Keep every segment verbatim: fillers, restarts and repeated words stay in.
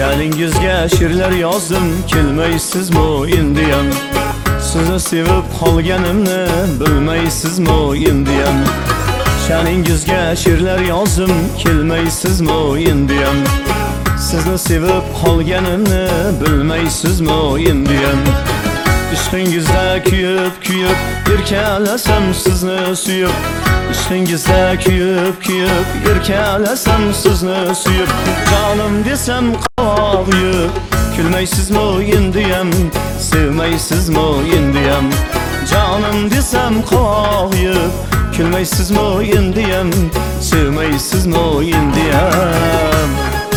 Şaningizga she'rlar yozdim, kelmaysizmi endiyam? Sizni sevib qolganimni bilmaysizmi endiyam? Şaningizga she'rlar yozdim, kelmaysizmi endiyam? Sizni sevib qolganimni bilmaysizmi endiyam? İşqingizda kuyib kuyib erkalasam sizni suyib, İşqingizda kuyib kuyib erkalasam sizni suyib, canım desem qo'yib, kulmaysizmi endiyam? Sevmaysizmi endiyam? Canım desem qo'yib, kulmaysizmi endiyam? Sevmaysizmi endiyam?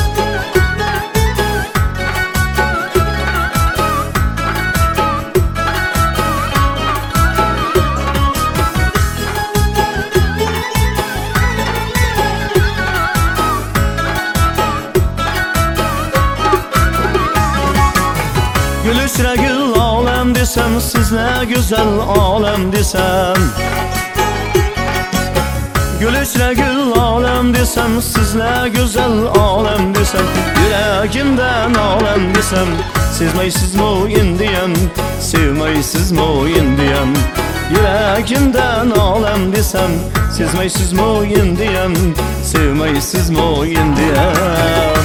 Gülüşre gül alem desem, sizle güzel alem desem. Gülüşre gül alem desem, sizle güzel alem desem. Yüreğimden alem desem, sevmaysizmi endiyam? Sevmaysizmi endiyam? Yüreğimden alem desem, sevmaysizmi endiyam? Sevmaysizmi endiyam?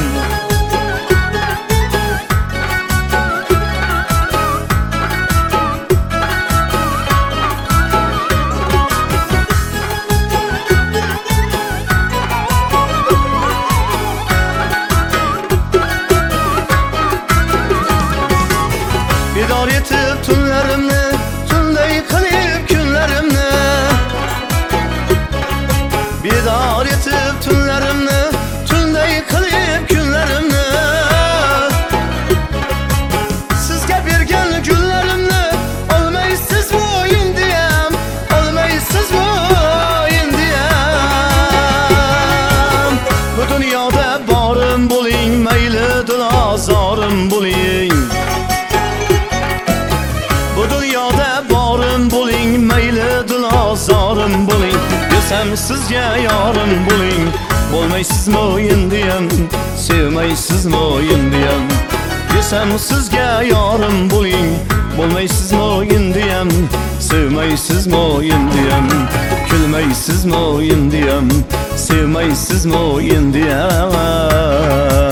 Bidar yetib tunlarimni, tunday qilib kunlarimni. Bidar yetib tunlarimni, tunday qilib kunlarimni. Sizga bergan gullarimni olmaysizmi endiyam? Olmaysizmi endiyam? Bu dunyoda borim bo'ling, mayli dilozorim bo'ling. Bu dunyoda borim bo'ling, mayli dilozorim bo'ling. Desam sizga yorim bo'ling, bo'lmaysizmi endiyam? Sevmaysizmi endiyam? Desam sizga yorim bo'ling, bo'lmaysizmi endiyam? Sevmaysizmi endiyam? Kulmaysizmi endiyam? Sevmaysizmi endiyam?